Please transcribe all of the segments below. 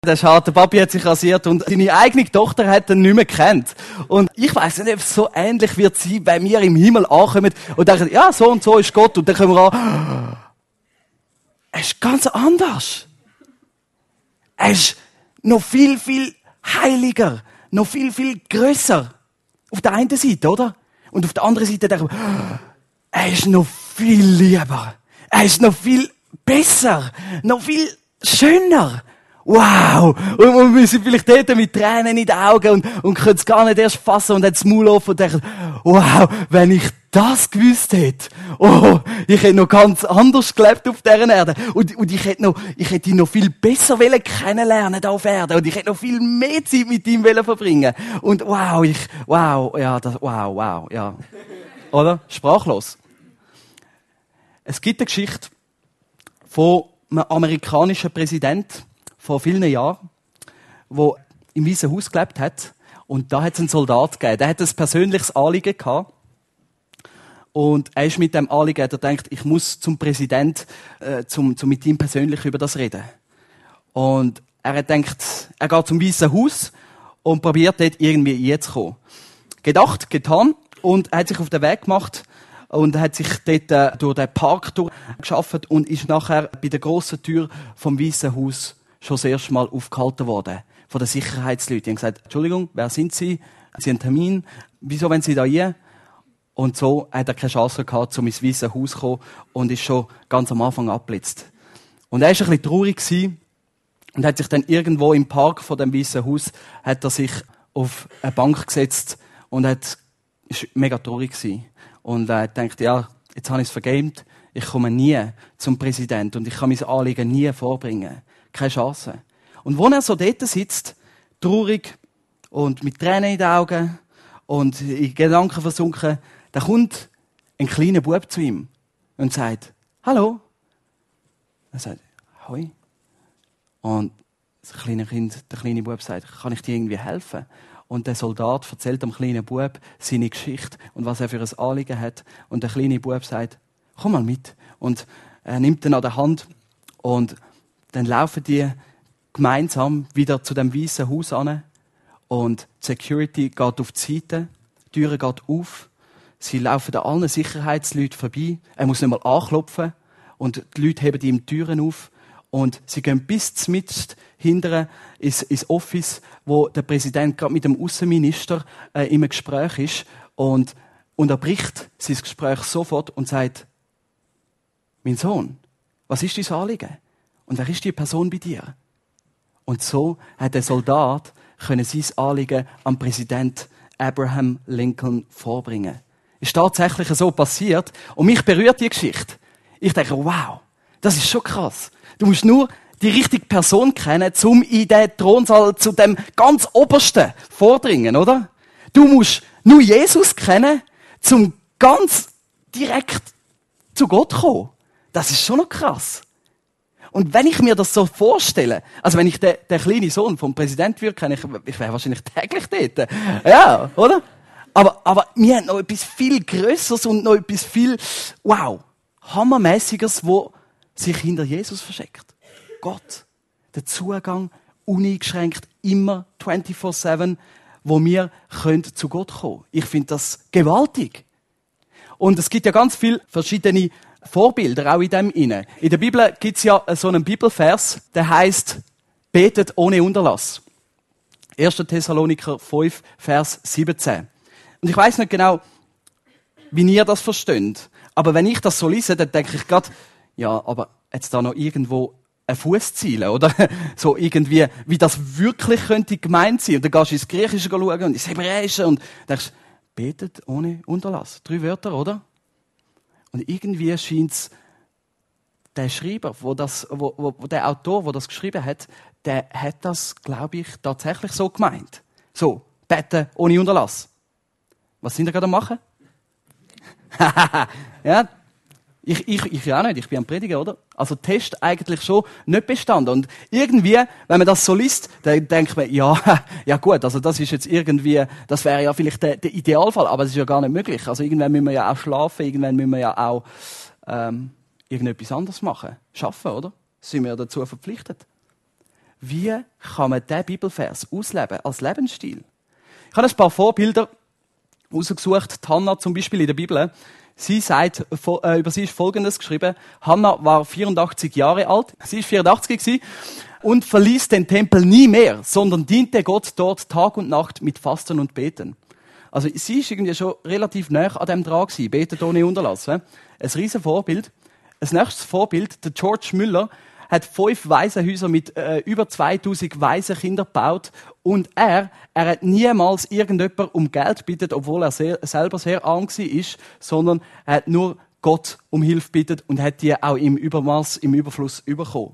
Der Schade, der Papi hat sich rasiert und seine eigene Tochter hat ihn nicht mehr gekannt. Und ich weiss nicht, ob es so ähnlich wird sein, wenn wir im Himmel ankommen und denken, ja, so und so ist Gott. Und dann kommen wir an, er ist ganz anders. Er ist noch viel, viel heiliger, noch viel, viel grösser. Auf der einen Seite, oder? Und auf der anderen Seite denken wir, er ist noch viel lieber. Er ist noch viel besser, noch viel schöner. Wow! Und wir sind vielleicht dort mit Tränen in den Augen und können es gar nicht erst fassen und haben das Maul offen und denken, wow, wenn ich das gewusst hätte, oh, ich hätte noch ganz anders gelebt auf dieser Erde. Und ich hätte ihn noch viel besser kennenlernen auf Erde. Und ich hätte noch viel mehr Zeit mit ihm verbringen. Und wow, ja. Oder? Sprachlos. Es gibt eine Geschichte von einem amerikanischen Präsident vor vielen Jahren, der im Weißen Haus gelebt hat. Und da hat es einen Soldat gegeben. Der hat ein persönliches Anliegen gehabt. Und er ist mit dem Anliegen, er denkt, ich muss zum Präsident, zum mit ihm persönlich über das reden. Und er hat gedacht, er geht zum Weißen Haus und probiert dort irgendwie reinzukommen. Gedacht, getan. Und er hat sich auf den Weg gemacht und hat sich dort durch den Park durchgeschafft und ist nachher bei der grossen Tür vom Weißen Haus schon das erste Mal aufgehalten worden. Von den Sicherheitsleuten. Die haben gesagt, Entschuldigung, wer sind Sie? Sie haben einen Termin. Wieso wollen Sie da hier? Und so hat er keine Chance gehabt, um ins Weiße Haus zu kommen und ist schon ganz am Anfang abgeblitzt. Und er war ein bisschen traurig gewesen und hat sich dann irgendwo im Park von dem Weißen Haus hat er sich auf eine Bank gesetzt und ist mega traurig gewesen. Und er denkt, ja, jetzt habe ich es vergamed, ich komme nie zum Präsidenten und ich kann mein Anliegen nie vorbringen. Keine Chance. Und wo er so dort sitzt, traurig und mit Tränen in den Augen und in Gedanken versunken, da kommt ein kleiner Bub zu ihm und sagt, hallo. Er sagt, hoi. Und das kleine Kind, der kleine Bub sagt, kann ich dir irgendwie helfen? Und der Soldat erzählt dem kleinen Bub seine Geschichte und was er für ein Anliegen hat. Und der kleine Bub sagt, komm mal mit. Und er nimmt ihn an der Hand und dann laufen die gemeinsam wieder zu dem Weißen Haus an. Und die Security geht auf die Seite, die Tür geht auf. Sie laufen an allen Sicherheitsleuten vorbei. Er muss nicht mal anklopfen. Und die Leute heben ihm die Türen auf. Und sie gehen bis zumindest hinterher ins Office, wo der Präsident gerade mit dem Außenminister im Gespräch ist. Und unterbricht sein Gespräch sofort und sagt, mein Sohn, was ist dein Anliegen? Und wer ist die Person bei dir? Und so hat der Soldat sein Anliegen am Präsident Abraham Lincoln vorbringen. Ist tatsächlich so passiert. Und mich berührt die Geschichte. Ich denke, wow, das ist schon krass. Du musst nur die richtige Person kennen, um in den Thronsaal zu dem ganz Obersten vordringen, oder? Du musst nur Jesus kennen, um ganz direkt zu Gott zu kommen. Das ist schon noch krass. Und wenn ich mir das so vorstelle, also wenn ich den kleinen Sohn vom Präsidenten würde kennen, ich wäre wahrscheinlich täglich dort. Ja, oder? Aber wir haben noch etwas viel Grösseres und noch etwas viel, wow, Hammermäßiges, wo sich hinter Jesus versteckt. Gott. Der Zugang, uneingeschränkt, immer 24/7, wo wir zu Gott kommen. Ich finde das gewaltig. Und es gibt ja ganz viele verschiedene Vorbilder auch in dem inne. In der Bibel gibt es ja so einen Bibelvers, der heißt betet ohne Unterlass. 1. Thessaloniker 5, Vers 17. Und ich weiß nicht genau, wie ihr das versteht. Aber wenn ich das so lese, dann denke ich gerade, ja, aber jetzt da noch irgendwo ein Fußziel, oder? So irgendwie, wie das wirklich könnte gemeint sein. Und dann gehst du ins Griechische schauen und ins Hebräische und denkst, betet ohne Unterlass. 3 Wörter, oder? Und irgendwie scheint es, der Schreiber, der Autor, der das geschrieben hat, der hat das, glaube ich, tatsächlich so gemeint. So, beten ohne Unterlass. Was sind wir gerade am machen? Ja, ich auch nicht, ich bin am Predigen, oder? Also Test eigentlich schon nicht bestanden. Und irgendwie, wenn man das so liest, dann denkt man, ja gut, also das ist jetzt irgendwie, das wäre ja vielleicht der Idealfall, aber es ist ja gar nicht möglich. Also irgendwann müssen wir ja auch schlafen, irgendwann müssen wir ja auch irgendetwas anderes machen. Schaffen, oder? Sind wir dazu verpflichtet. wie kann man diesen Bibelvers ausleben als Lebensstil? Ich habe ein paar Vorbilder rausgesucht. Die Hannah zum Beispiel in der Bibel. Sie sagt, über sie ist Folgendes geschrieben. Hannah war 84 Jahre alt. Sie ist 84 gewesen und verließ den Tempel nie mehr, sondern diente Gott dort Tag und Nacht mit Fasten und Beten. Also sie ist irgendwie schon relativ nah an dem dran gewesen. Betet ohne Unterlass. Ein riesen Vorbild. Ein nächstes Vorbild, der George Müller, hat 5 Waisenhäuser mit über 2000 Waisenkindern gebaut und er hat niemals irgendjemand um Geld gebeten, obwohl er selber sehr arm war, sondern er hat nur Gott um Hilfe gebeten und hat die auch im Übermaß, im Überfluss bekommen.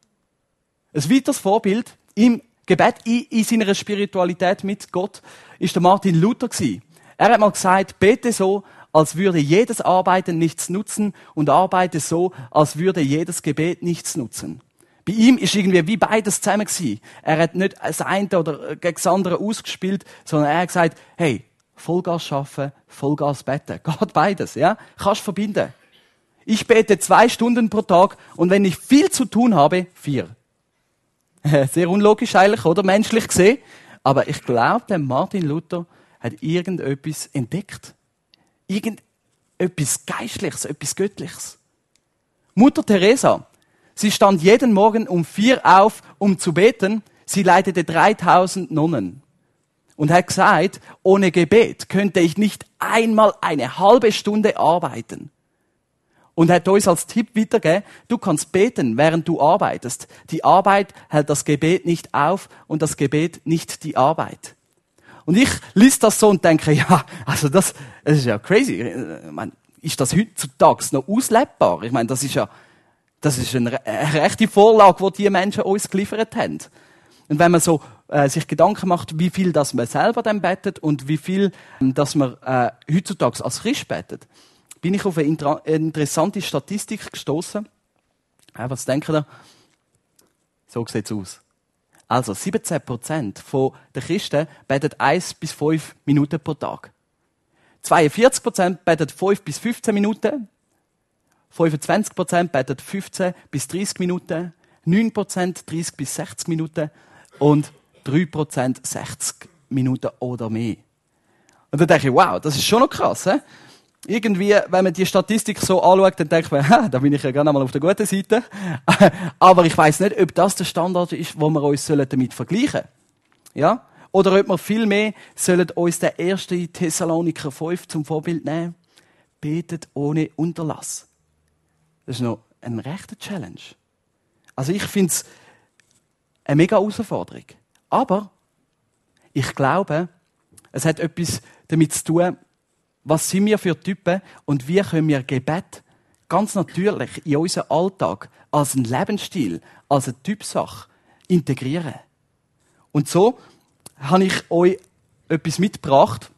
Ein weiteres Vorbild im Gebet, in seiner Spiritualität mit Gott, ist der Martin Luther gewesen. Er hat mal gesagt, bete so, als würde jedes Arbeiten nichts nutzen und arbeite so, als würde jedes Gebet nichts nutzen. Bei ihm ist irgendwie wie beides zusammen gewesen. Er hat nicht das eine oder gegen das andere ausgespielt, sondern er hat gesagt, hey, Vollgas schaffen, Vollgas beten. Geht beides, ja? Kannst verbinden. Ich bete 2 Stunden pro Tag und wenn ich viel zu tun habe, 4. Sehr unlogisch eigentlich, oder? Menschlich gesehen. Aber ich glaube, der Martin Luther hat irgendetwas entdeckt. Irgendetwas Geistliches, etwas Göttliches. Mutter Teresa, sie stand jeden Morgen um 4 auf, um zu beten. Sie leitete 3000 Nonnen. Und hat gesagt, ohne Gebet könnte ich nicht einmal eine halbe Stunde arbeiten. Und hat uns als Tipp weitergegeben, du kannst beten, während du arbeitest. Die Arbeit hält das Gebet nicht auf und das Gebet nicht die Arbeit. Und ich lese das so und denke, ja, also das ist ja crazy. Ich meine, ist das heutzutage noch auslebbar? Ich meine, das ist eine rechte Vorlage, die Menschen uns geliefert haben. Und wenn man so sich Gedanken macht, wie viel das man selber dann betet und wie viel dass man heutzutage als Christ betet, bin ich auf eine interessante Statistik gestoßen. Was denken ihr? So sieht's aus. Also 17% der Christen beten 1 bis 5 Minuten pro Tag. 42% beten 5 bis 15 Minuten. 25% beten 15 bis 30 Minuten. 9% 30 bis 60 Minuten. Und 3% 60 Minuten oder mehr. Und dann denke ich, wow, das ist schon noch krass, he? Irgendwie, wenn man die Statistik so anschaut, dann denkt man, da bin ich ja gerne mal auf der guten Seite. Aber ich weiss nicht, ob das der Standard ist, wo wir uns damit vergleichen sollen. Ja? Oder ob wir vielmehr uns den 1. Thessaloniker 5 zum Vorbild nehmen. Betet ohne Unterlass. Das ist noch eine rechte Challenge. Also ich finde es eine mega Herausforderung. Aber ich glaube, es hat etwas damit zu tun, was sind wir für Typen und wie können wir Gebet ganz natürlich in unseren Alltag als einen Lebensstil, als eine Typsache integrieren. Und so habe ich euch etwas mitgebracht,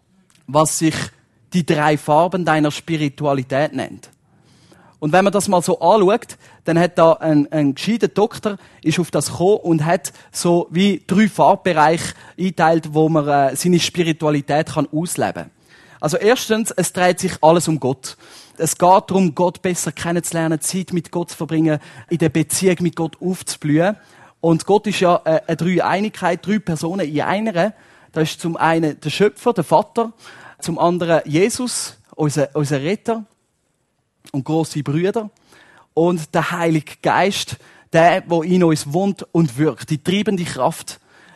was sich die 3 Farben deiner Spiritualität nennt. Und wenn man das mal so anschaut, dann hat da ein gescheiter Doktor ist auf das gekommen und hat so wie 3 Farbbereiche eingeteilt, wo man seine Spiritualität kann ausleben kann. Also erstens, es dreht sich alles um Gott. Es geht darum, Gott besser kennenzulernen, Zeit mit Gott zu verbringen, in der Beziehung mit Gott aufzublühen. Und Gott ist ja eine Dreieinigkeit, 3 Personen in einer. Da ist zum einen der Schöpfer, der Vater, zum anderen Jesus, unser Retter und grosse Brüder. Und der Heilige Geist, der in uns wohnt und wirkt, die treibende Kraft.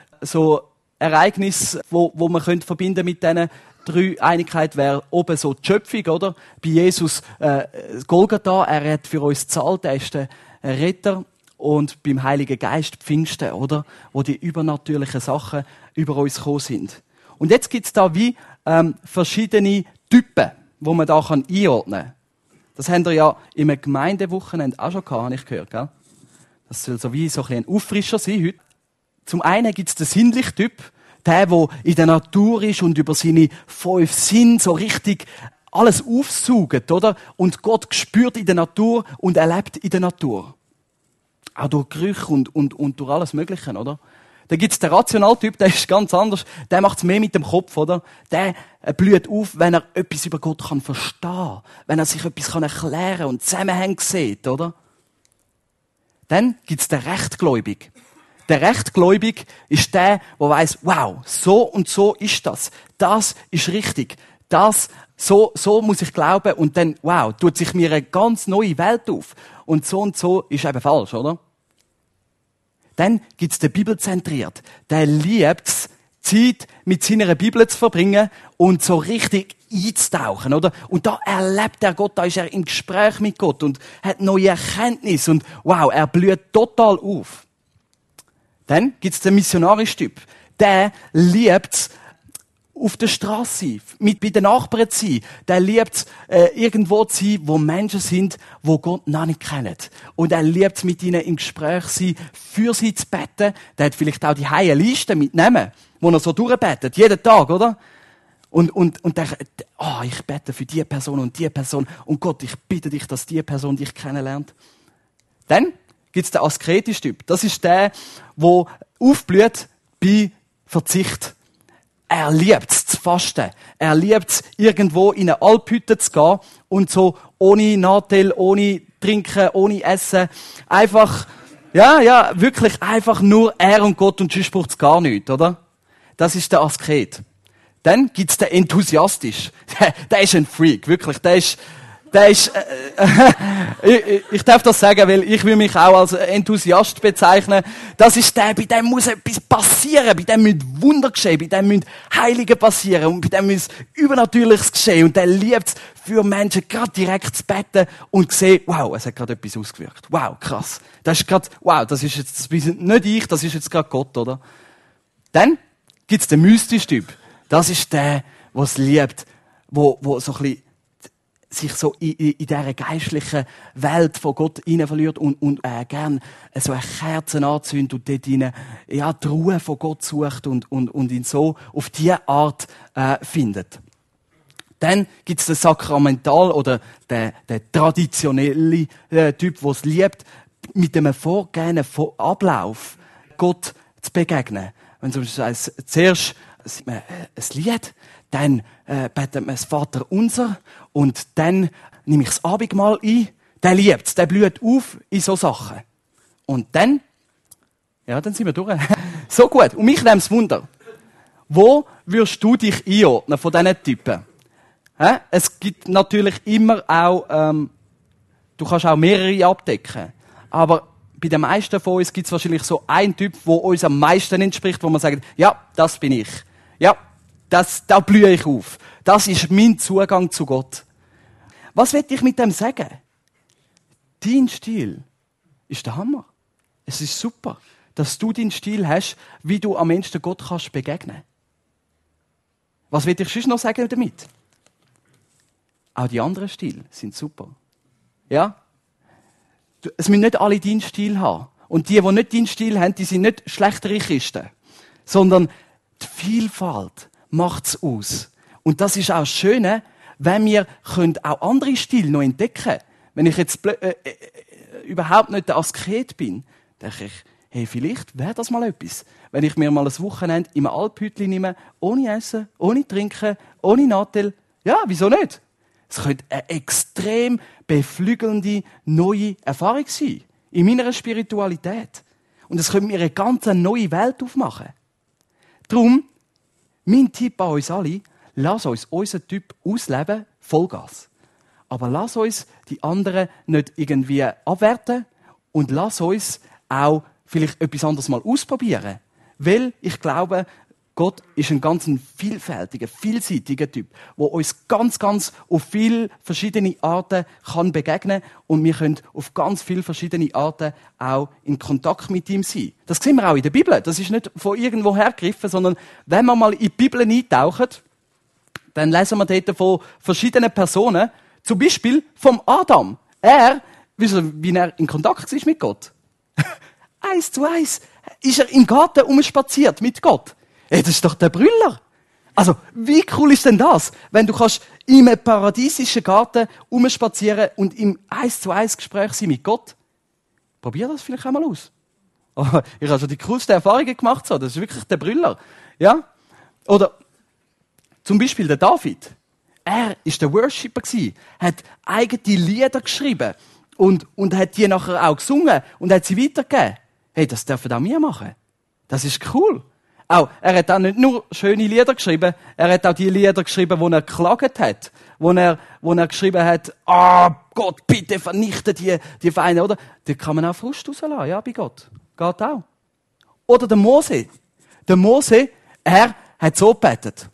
So Ereignis, wo man verbinden mit diesen Dreieinigkeit wäre oben so die Schöpfung, oder? Bei Jesus Golgatha, er hat für uns gezahlt, er ist der Retter. Und beim Heiligen Geist Pfingsten, oder? Wo die übernatürlichen Sachen über uns gekommen sind. Und jetzt gibt's da wie verschiedene Typen, wo man da einordnen kann. Das haben wir ja im Gemeindewochenende auch schon gehabt, habe ich gehört, gell? Das soll so wie so ein Auffrischer sein heute. Zum einen gibt's den sinnlichen Typ, der in der Natur ist und über seine 5 Sinne so richtig alles aufsaugt, oder? Und Gott spürt in der Natur und erlebt in der Natur. Auch durch Gerüche und durch alles Mögliche, oder? Dann gibt's den Rationaltyp, der ist ganz anders. Der macht's mehr mit dem Kopf, oder? Der blüht auf, wenn er etwas über Gott verstehen kann. Wenn er sich etwas erklären kann und Zusammenhänge sieht, oder? Dann gibt's den Rechtgläubig. Der Rechtgläubige ist der weiss, wow, so und so ist das. Das ist richtig. So muss ich glauben. Und dann, wow, tut sich mir eine ganz neue Welt auf. Und so ist eben falsch, oder? Dann gibt's den Bibelzentriert. Der liebt's, Zeit mit seiner Bibel zu verbringen und so richtig einzutauchen, oder? Und da erlebt er Gott, da ist er im Gespräch mit Gott und hat neue Erkenntnisse und wow, er blüht total auf. Dann gibt's den missionarischen Typ. Der liebt's, auf der Straße sein, bei den Nachbarn zu sein. Der liebt irgendwo zu sein, wo Menschen sind, wo Gott noch nicht kennen. Und er liebt es, mit ihnen im Gespräch zu sein, für sie zu beten. Der hat vielleicht auch die heile Liste mitnehmen, wo er so durchbetet, jeden Tag, oder? Und der, ich bete für die Person und die Person. Und Gott, ich bitte dich, dass die Person dich kennenlernt. Dann gibt's den asketischen Typ. Das ist der, der aufblüht bei Verzicht. Er liebt es zu fasten. Er liebt es, irgendwo in eine Alphütte zu gehen und so ohne Nachteil, ohne Trinken, ohne Essen. Einfach, wirklich einfach nur er und Gott und sonst braucht's gar nichts, oder? Das ist der Asket. Dann gibt's den Enthusiastisch. Der ist ein Freak, wirklich. Der ist ich darf das sagen, weil ich will mich auch als Enthusiast bezeichnen. Das ist der, bei dem muss etwas passieren, bei dem müssen Wunder geschehen, bei dem müssen Heilige passieren und bei dem muss Übernatürliches geschehen. Und der liebt es, für Menschen gerade direkt zu beten und zu sehen, wow, es hat gerade etwas ausgewirkt. Wow, krass. Das ist gerade, wow, das ist jetzt, das bin nicht ich, das ist jetzt gerade Gott, oder? Dann gibt's den mystischen Typ. Das ist der, der es liebt, wo so ein bisschen sich so in dieser geistlichen Welt von Gott hinein verliert und gern so eine Kerze anzündet und dort hinein, die Ruhe von Gott sucht und ihn so auf diese Art findet. Dann gibt's den Sakramental oder den traditionellen Typ, der es liebt, mit einem vorgegebenen Ablauf Gott zu begegnen. Wenn zum Beispiel zuerst ein Lied, dann betet man das Vaterunser und dann nehme ich das Abendmahl ein. Der liebt's, der blüht auf in so Sachen. Und dann sind wir durch. So gut. Und mich nimmt's Wunder. Wo würdest du dich einordnen von diesen Typen? Es gibt natürlich immer auch, du kannst auch mehrere abdecken. Aber bei den meisten von uns gibt es wahrscheinlich so einen Typ, der uns am meisten entspricht, wo man sagt, ja, das bin ich. Ja, da blühe ich auf. Das ist mein Zugang zu Gott. Was will ich mit dem sagen? Dein Stil ist der Hammer. Es ist super, dass du deinen Stil hast, wie du am Menschen Gott kannst begegnen. Was will ich sonst noch sagen damit? Auch die anderen Stile sind super. Ja? Es müssen nicht alle deinen Stil haben. Und die nicht deinen Stil haben, die sind nicht schlechtere Kisten. Sondern die Vielfalt macht's aus. Und das ist auch das Schöne, wenn wir auch andere Stile noch entdecken können. Wenn ich jetzt überhaupt nicht der Asket bin, denke ich, hey, vielleicht wäre das mal etwas. Wenn ich mir mal ein Wochenende im Alphütli nehme, ohne Essen, ohne Trinken, ohne Nattel. Ja, wieso nicht? Es könnte eine extrem beflügelnde, neue Erfahrung sein. In meiner Spiritualität. Und es könnte mir eine ganz neue Welt aufmachen. Darum, mein Tipp an uns alle, lass uns unseren Typ ausleben, Vollgas. Aber lass uns die anderen nicht irgendwie abwerten und lass uns auch vielleicht etwas anderes mal ausprobieren. Weil ich glaube, Gott ist ein ganz vielfältiger, vielseitiger Typ, der uns ganz, ganz auf viele verschiedene Arten kann begegnen und wir können auf ganz viele verschiedene Arten auch in Kontakt mit ihm sein. Das sehen wir auch in der Bibel. Das ist nicht von irgendwo hergegriffen, sondern wenn wir mal in die Bibel eintauchen, dann lesen wir dort von verschiedenen Personen, zum Beispiel vom Adam. Wie er in Kontakt war mit Gott. 1:1 ist er im Garten umspaziert mit Gott. Hey, das ist doch der Brüller. Also, wie cool ist denn das, wenn du kannst in einem paradiesischen Garten umspazieren und im 1:1 Gespräch sein mit Gott? Probier das vielleicht einmal aus. Oh, ich habe schon die coolsten Erfahrungen gemacht, so. Das ist wirklich der Brüller. Ja? Oder, zum Beispiel der David. Er ist der Worshipper gewesen, hat eigene Lieder geschrieben und hat die nachher auch gesungen und hat sie weitergegeben. Hey, das dürfen auch wir machen. Das ist cool. Auch, er hat auch nicht nur schöne Lieder geschrieben, er hat auch die Lieder geschrieben, wo er geklagt hat. Wo er geschrieben hat, Gott, bitte vernichte die Feinde, oder? Da kann man auch Frust rauslassen, ja, bei Gott. Geht auch. Oder der Mose. Der Mose, er hat so gebetet.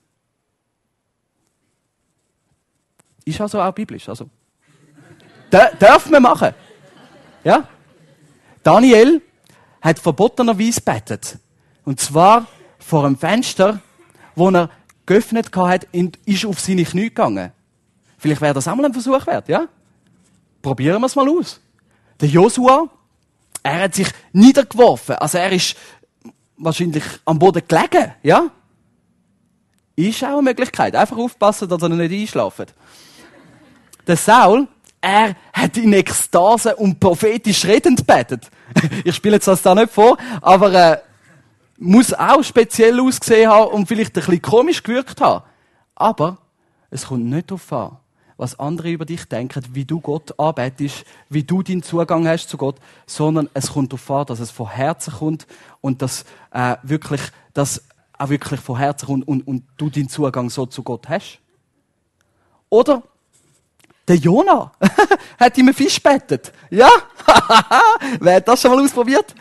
Ist also auch biblisch, also. Dürfen wir machen. Ja? Daniel hat verbotenerweise gebetet. Und zwar vor einem Fenster, wo er geöffnet hat und ist auf seine Knie gegangen. Vielleicht wäre das auch mal ein Versuch wert, ja? Probieren wir es mal aus. Der Josua, er hat sich niedergeworfen. Also er ist wahrscheinlich am Boden gelegen, ja? Ist auch eine Möglichkeit. Einfach aufpassen, dass er nicht einschläft. Der Saul, er hat in Ekstase und prophetisch redend gebetet. Ich spiele jetzt das da nicht vor, aber muss auch speziell ausgesehen haben und vielleicht ein bisschen komisch gewirkt haben. Aber es kommt nicht darauf an, was andere über dich denken, wie du Gott anbetest, wie du deinen Zugang hast zu Gott, sondern es kommt darauf an, dass es von Herzen kommt und dass das auch wirklich von Herzen kommt und du deinen Zugang so zu Gott hast. Oder der Jona hat ihm einen Fisch gebetet. Ja? Wer hat das schon mal ausprobiert?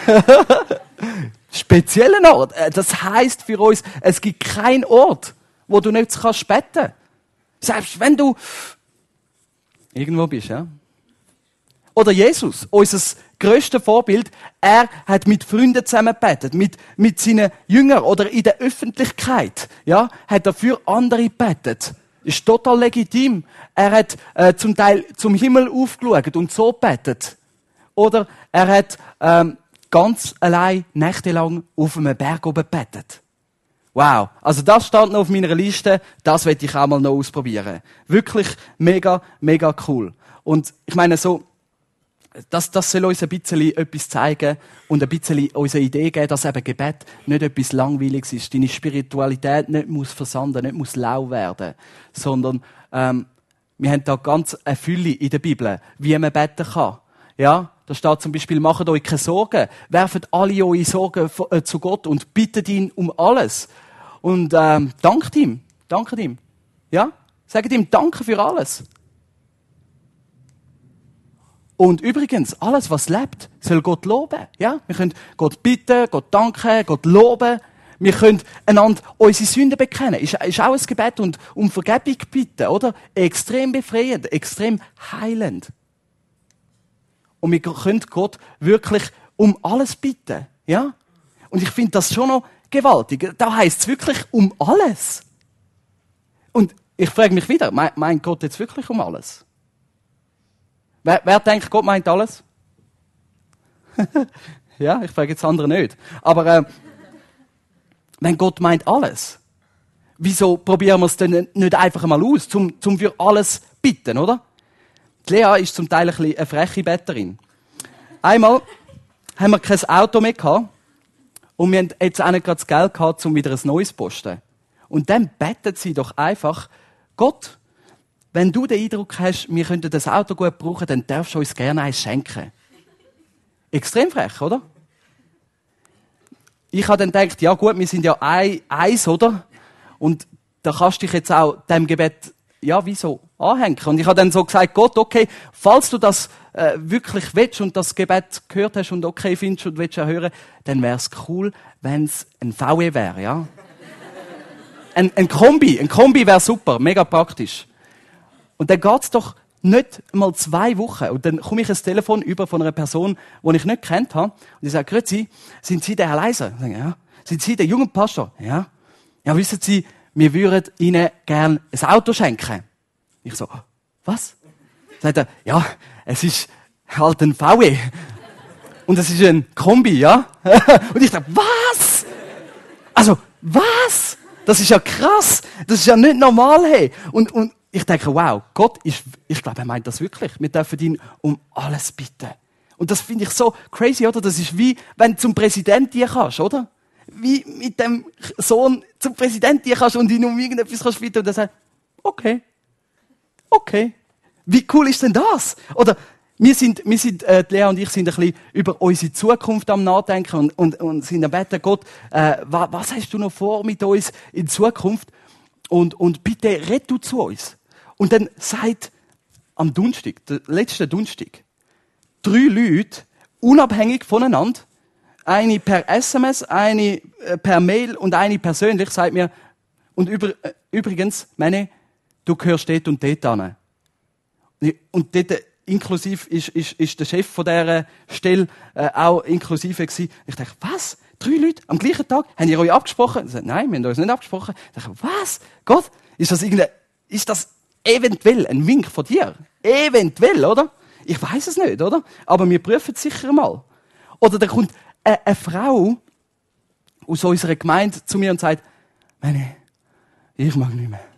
Speziellen Ort. Das heisst für uns, es gibt keinen Ort, wo du nicht kannst beten. Selbst wenn du irgendwo bist, ja? Oder Jesus, unser grösstes Vorbild, er hat mit Freunden zusammen gebetet, mit seinen Jüngern oder in der Öffentlichkeit, ja? Hat er für andere gebetet. Ist total legitim. Er hat zum Teil zum Himmel aufgeschaut und so gebetet. Oder er hat ganz allein nächtelang auf einem Berg oben gebetet. Wow. Also das stand noch auf meiner Liste. Das werde ich auch mal noch ausprobieren. Wirklich mega, mega cool. Und ich meine so, das soll uns ein bisschen etwas zeigen und ein bisschen uns eine Idee geben, dass eben Gebet nicht etwas Langweiliges ist. Deine Spiritualität nicht muss versanden, nicht muss lau werden, sondern wir haben da ganz eine Fülle in der Bibel, wie man beten kann. Ja, da steht zum Beispiel, macht euch keine Sorgen, werft alle eure Sorgen zu Gott und bittet ihn um alles. Und dankt ihm. Ja, sagt ihm Danke für alles. Und übrigens, alles, was lebt, soll Gott loben. Ja? Wir können Gott bitten, Gott danken, Gott loben. Wir können einander unsere Sünden bekennen. Ist auch ein Gebet und um Vergebung bitten, oder? Extrem befreiend, extrem heilend. Und wir können Gott wirklich um alles bitten. Ja? Und ich finde das schon noch gewaltig. Da heisst es wirklich um alles. Und ich frage mich wieder, meint Gott jetzt wirklich um alles? Wer denkt, Gott meint alles? Ja, ich frage jetzt andere nicht. Aber wenn Gott meint alles, wieso probieren wir es denn nicht einfach einmal aus, zum für alles bitten, oder? Die Lea ist zum Teil eine freche Betterin. Einmal haben wir kein Auto mehr gehabt und wir haben jetzt auch nicht gerade das Geld gehabt, um wieder ein neues zu posten. Und dann betet sie doch einfach, Gott, wenn du den Eindruck hast, wir könnten das Auto gut brauchen, dann darfst du uns gerne eins schenken. Extrem frech, oder? Ich habe dann gedacht, ja gut, wir sind ja eins, oder? Und da kannst du dich jetzt auch dem Gebet, ja, wieso anhängen? Und ich habe dann so gesagt, Gott, okay, falls du das wirklich willst und das Gebet gehört hast und okay findest und willst auch hören, dann wäre es cool, wenn es ein VW wäre, ja? ein Kombi wäre super, mega praktisch. Und dann geht's doch nicht mal 2 Wochen. Und dann komme ich ein Telefon über von einer Person, die ich nicht kennt habe. Und ich sage, grüezi, sind Sie der Herr Leiser? Ich sage, ja. Sind Sie der junge Pastor? Ja. Ja, wissen Sie, wir würden Ihnen gerne ein Auto schenken. Ich so, was? Sagt er, ja, es ist halt ein VW. Und es ist ein Kombi, ja. Und ich dachte, was? Also, was? Das ist ja krass. Das ist ja nicht normal, hey. Und ich denke, wow, Gott ich glaube, er meint das wirklich. Wir dürfen ihn um alles bitten. Und das finde ich so crazy, oder? Das ist wie, wenn du zum Präsidenten gehen kannst, oder? Wie mit dem Sohn zum Präsidenten gehen kannst und ihn um irgendetwas kannst bitten und er sagt, okay. Wie cool ist denn das? Oder Lea und ich sind ein bisschen über unsere Zukunft am Nachdenken und sind am Beten, Gott, was hast du noch vor mit uns in Zukunft? Und bitte red du zu uns. Und dann sagt am Donnerstag, der letzte Donnerstag, 3 Leute, unabhängig voneinander, eine per SMS, eine per Mail und eine persönlich, sagt mir, und übrigens, du gehörst dort und dort an. Und dort inklusiv ist der Chef von dieser Stelle auch inklusive gewesen. Ich dachte, was? 3 Leute am gleichen Tag? Habt ihr euch abgesprochen? Ich sagte, nein, wir haben uns nicht abgesprochen. Ich dachte, was? Gott, ist das eventuell ein Wink von dir? Eventuell, oder? Ich weiß es nicht, oder? Aber wir prüfen es sicher mal. Oder da kommt eine Frau aus unserer Gemeinde zu mir und sagt, ich mag nicht mehr.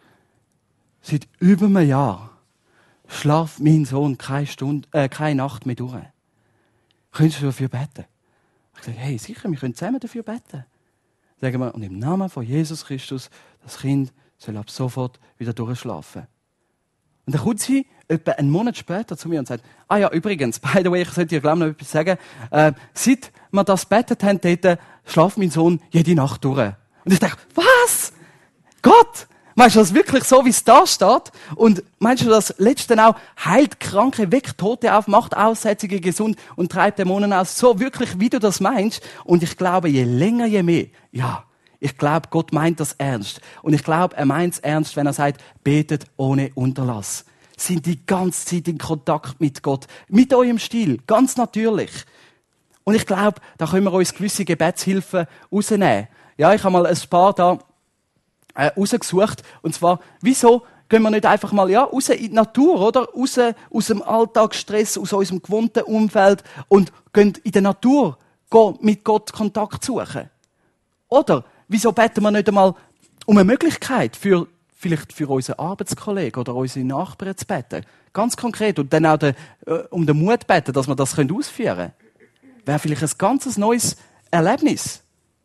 Seit über einem Jahr schlaft mein Sohn keine Nacht mehr durch. Könntest du dafür beten? Ich sage, hey, sicher, wir können zusammen dafür beten. Sagen wir, und im Namen von Jesus Christus, das Kind soll ab sofort wieder durchschlafen. Und dann kommt sie etwa einen Monat später zu mir und sagt, übrigens, by the way, ich sollte dir gleich noch etwas sagen, seit wir das betet haben, dort schlaft mein Sohn jede Nacht durch. Und ich dachte, was? Gott! Meinst du das wirklich so, wie es da steht? Und meinst du das letzte auch, heilt Kranke, weckt Tote auf, macht Aussätzige gesund und treibt Dämonen aus? So wirklich, wie du das meinst. Und ich glaube, je länger, je mehr. Ja, ich glaube, Gott meint das ernst. Und ich glaube, er meint es ernst, wenn er sagt, betet ohne Unterlass. Sind die ganze Zeit in Kontakt mit Gott. Mit eurem Stil. Ganz natürlich. Und ich glaube, da können wir uns gewisse Gebetshilfen rausnehmen. Ja, ich habe mal ein paar da rausgesucht. Und zwar, wieso gehen wir nicht einfach mal raus in die Natur, oder? Raus aus dem Alltagsstress, aus unserem gewohnten Umfeld und gehen in der Natur mit Gott Kontakt suchen. Oder wieso beten wir nicht einmal um eine Möglichkeit, vielleicht für unseren Arbeitskollegen oder unsere Nachbarn zu beten? Ganz konkret. Und dann auch um den Mut beten, dass wir das ausführen können. Wäre vielleicht ein ganz neues Erlebnis.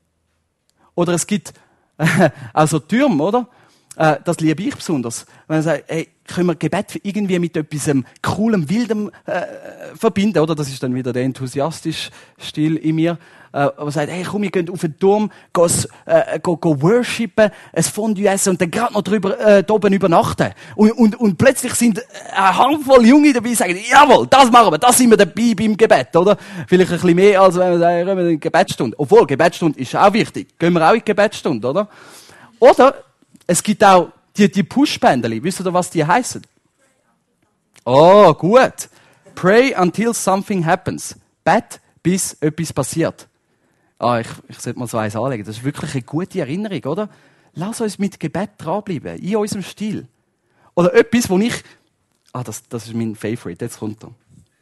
Oder es gibt auch so Türme, oder? Das liebe ich besonders. Wenn man sagt, hey, können wir Gebet irgendwie mit etwas coolem, wildem verbinden, oder? Das ist dann wieder der enthusiastische Stil in mir. Aber sagt, hey, komm, wir gehen auf den Turm, go worshipen, ein Fondue essen und dann gerade noch da oben übernachten. Und plötzlich sind eine Handvoll Junge dabei, die sagen, jawohl, das machen wir, das sind wir dabei beim Gebet, oder? Vielleicht ein bisschen mehr, als wenn wir sagen, gehen wir in die Gebetsstunde. Obwohl, Gebetsstunde ist auch wichtig. Gehen wir auch in die Gebetsstunde, oder? Oder, es gibt auch die Push-Bändeli. Wisst ihr, was die heißen? Oh, gut. Pray until something happens. Bet, bis etwas passiert. Ich sollte mal so eins anlegen. Das ist wirklich eine gute Erinnerung, oder? Lass uns mit Gebet dranbleiben. In unserem Stil. Oder etwas, wo ich... das ist mein Favorite. Jetzt kommt er.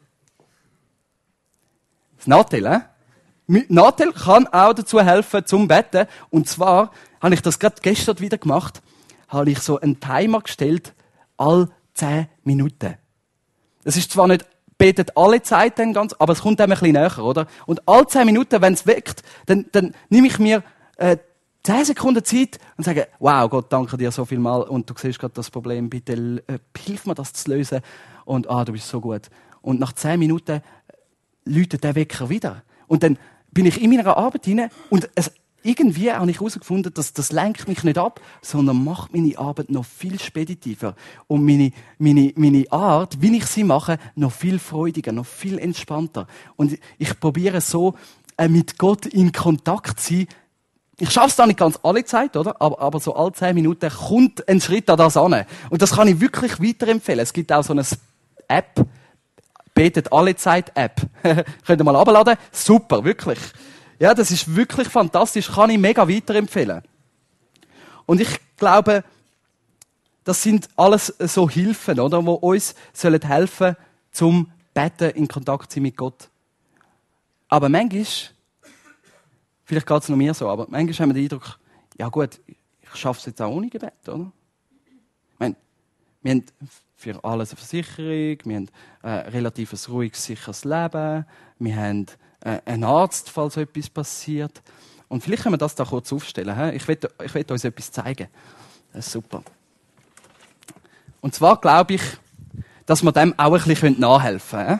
Das Nattel, Nattel kann auch dazu helfen, zum Betten. Und zwar habe ich das gerade gestern wieder gemacht, habe ich so einen Timer gestellt, alle 10 Minuten. Das ist zwar nicht betet alle Zeit dann ganz, aber es kommt einem ein bisschen näher, oder? Und alle 10 Minuten, wenn es weckt, dann nehme ich mir 10 Sekunden Zeit und sage, wow, Gott, danke dir so viel mal und du siehst gerade das Problem, bitte hilf mir, das zu lösen. Und du bist so gut. Und nach 10 Minuten läutet der Wecker wieder. Und dann bin ich in meiner Arbeit hinein und irgendwie habe ich herausgefunden, dass das lenkt mich nicht ab, sondern macht meine Arbeit noch viel speditiver. Und meine Art, wie ich sie mache, noch viel freudiger, noch viel entspannter. Und ich probiere so, mit Gott in Kontakt zu sein. Ich schaffe es da nicht ganz alle Zeit, oder? Aber so alle 10 Minuten kommt ein Schritt an das an. Und das kann ich wirklich weiterempfehlen. Es gibt auch so eine App, Betet alle Zeit App. Könnt ihr mal abladen? Super, wirklich. Ja, das ist wirklich fantastisch, kann ich mega weiterempfehlen. Und ich glaube, das sind alles so Hilfen, oder, die uns helfen sollen, zum Beten in Kontakt zu sein mit Gott. Aber manchmal, vielleicht geht es noch mir so, aber manchmal haben wir den Eindruck, ja gut, ich schaffe es jetzt auch ohne Gebet, oder? Ich meine, wir haben für alles eine Versicherung, wir haben ein relativ ruhiges, sicheres Leben, wir haben einen Arzt, falls etwas passiert. Und vielleicht können wir das da kurz aufstellen. He? Ich will uns etwas zeigen. Das ist super. Und zwar glaube ich, dass wir dem auch ein bisschen nachhelfen können.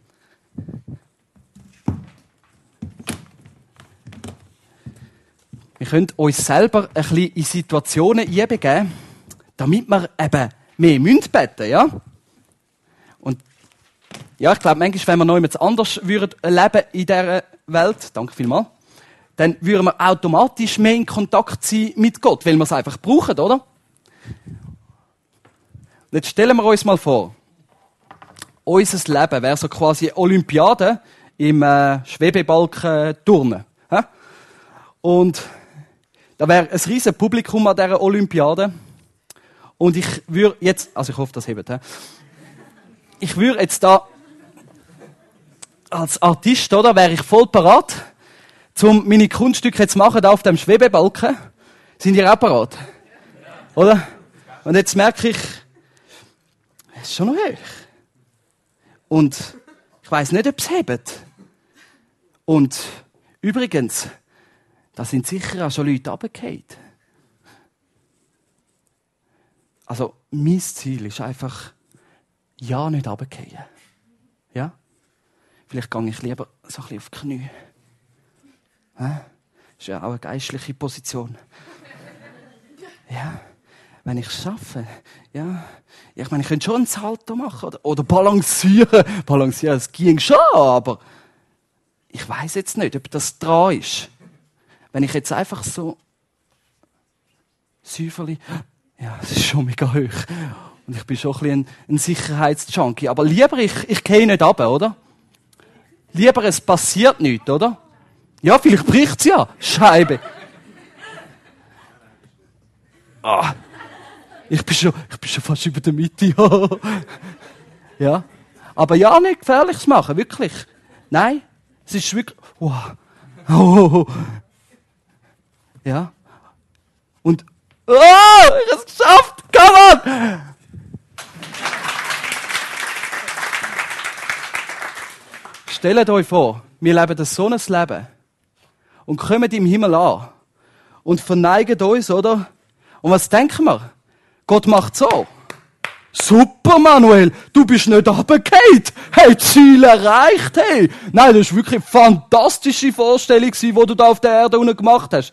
Wir können uns selber ein bisschen in Situationen einbegeben, damit wir eben mehr beten müssen, ja? Und ja, ich glaube, manchmal, wenn wir noch jemand anders leben in dieser Welt, danke vielmals, dann würden wir automatisch mehr in Kontakt sein mit Gott, weil wir es einfach brauchen, oder? Jetzt stellen wir uns mal vor, unser Leben wäre so quasi Olympiade im Schwebebalken-Turnen. Und da wäre ein riesen Publikum an dieser Olympiade. Und ich würde jetzt, also ich hoffe, das hebt, ich würde jetzt da als Artist, oder, wäre ich voll parat, um meine Kunststücke jetzt zu machen, da auf dem Schwebebalken. Sind ihr auch parat? Oder? Und jetzt merke ich, es ist schon noch hoch. Und ich weiss nicht, ob es hebt. Und übrigens, da sind sicher auch schon Leute runtergefallen. Also, mein Ziel ist einfach, ja, nicht runterfallen. Ja? Vielleicht gehe ich lieber so ein bisschen auf die Knie. Das ist ja auch eine geistliche Position. Ja, wenn ich es schaffe, ja. Ich meine, ich könnte schon einen Salto machen oder balancieren. Balancieren, das ging schon, aber ich weiss jetzt nicht, ob das dran ist. Wenn ich jetzt einfach so Säuferli, ja, es ist schon mega hoch. Und ich bin schon ein bisschen ein Sicherheitsjunkie. Aber lieber, ich gehe nicht runter, oder? Lieber, es passiert nichts, oder? Ja, vielleicht bricht es ja. Scheibe. Ah. Ich bin schon fast über der Mitte. Ja. Aber ja, nicht Gefährliches machen, wirklich. Nein, es ist wirklich, wow. Oh. Ja. Und, oh, ich habe es geschafft! Come on! Stellt euch vor, wir leben so ein Leben und kommen im Himmel an und verneigen uns, oder? Und was denken wir? Gott macht so. Super, Manuel, du bist nicht runtergefallen. Hey, Ziel erreicht, hey. Nein, das war wirklich eine fantastische Vorstellung, die du da auf der Erde unten gemacht hast.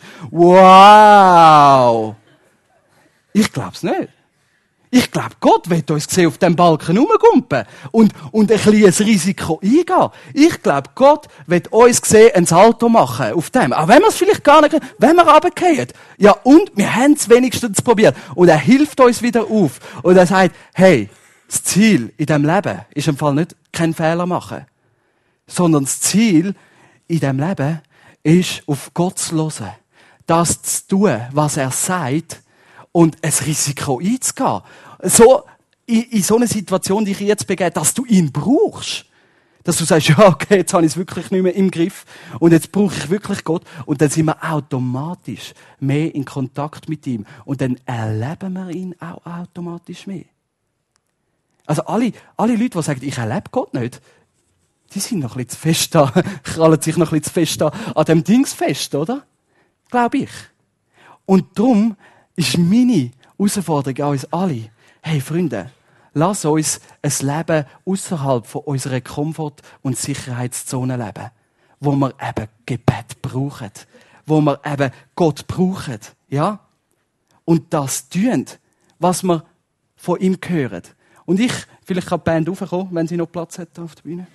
Wow. Ich glaub's nicht. Ich glaube, Gott will uns sehen auf dem Balken rumgumpen und ein kleines Risiko eingehen. Ich glaube, Gott will uns sehen, ein Salto machen auf dem. Auch wenn wir es vielleicht gar nicht, wenn wir runterfallen. Ja, und wir haben es wenigstens probiert. Und er hilft uns wieder auf. Und er sagt, hey, das Ziel in diesem Leben ist im Fall nicht, keinen Fehler machen. Sondern das Ziel in diesem Leben ist, auf Gott zu hören. Das zu tun, was er sagt, und ein Risiko einzugehen. So, in so einer Situation, die ich jetzt begebe, dass du ihn brauchst. Dass du sagst, ja, okay, jetzt habe ich es wirklich nicht mehr im Griff. Und jetzt brauche ich wirklich Gott. Und dann sind wir automatisch mehr in Kontakt mit ihm. Und dann erleben wir ihn auch automatisch mehr. Also alle Leute, die sagen, ich erlebe Gott nicht, die sind noch ein bisschen zu fest da, krallen sich noch ein bisschen zu fest da an dem Dings fest, oder? Glaube ich. Und darum ist meine Herausforderung an uns alle. Hey Freunde, lass uns ein Leben außerhalb von unserer Komfort- und Sicherheitszone leben, wo wir eben Gebet brauchen, wo wir eben Gott brauchen, ja? Und das tun, was wir von ihm hören. Und vielleicht kann die Band raufkommen, wenn sie noch Platz hat auf der Bühne.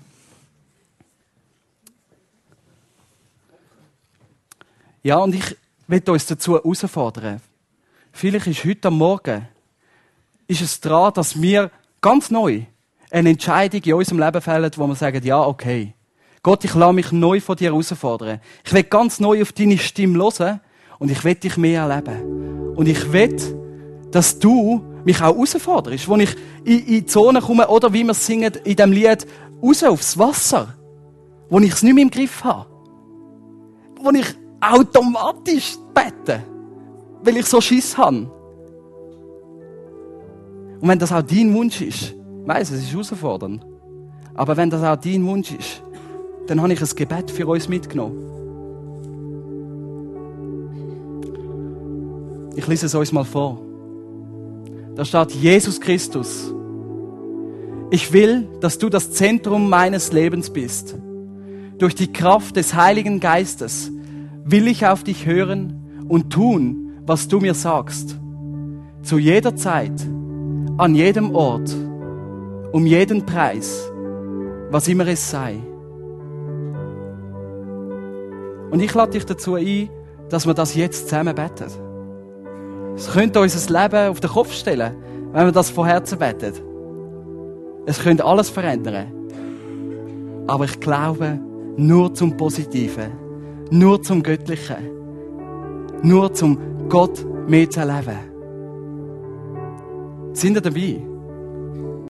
Ja, und ich will uns dazu herausfordern. Vielleicht ist heute am Morgen ist es dran, dass wir ganz neu eine Entscheidung in unserem Leben fällen, wo wir sagen, ja, okay. Gott, ich lasse mich neu von dir herausfordern. Ich will ganz neu auf deine Stimme hören und ich will dich mehr erleben. Und ich will, dass du mich auch herausforderst, wo ich in die Zone komme, oder wie wir singen in diesem Lied, raus aufs Wasser, wo ich es nicht mehr im Griff habe. Wo ich automatisch bete, weil ich so Schiss habe. Und wenn das auch dein Wunsch ist, ich weiss, es ist herausfordernd, aber wenn das auch dein Wunsch ist, dann habe ich ein Gebet für uns mitgenommen. Ich lese es uns mal vor. Da steht, Jesus Christus Ich will, dass du das Zentrum meines Lebens bist. Durch die Kraft des Heiligen Geistes will ich auf dich hören und tun, was du mir sagst. Zu jeder Zeit, an jedem Ort, um jeden Preis, was immer es sei. Und ich lade dich dazu ein, dass wir das jetzt zusammen beten. Es könnte unser Leben auf den Kopf stellen, wenn wir das von Herzen beten. Es könnte alles verändern. Aber ich glaube, nur zum Positiven, nur zum Göttlichen, nur zum Gott mehr zu erleben. Sind ihr dabei?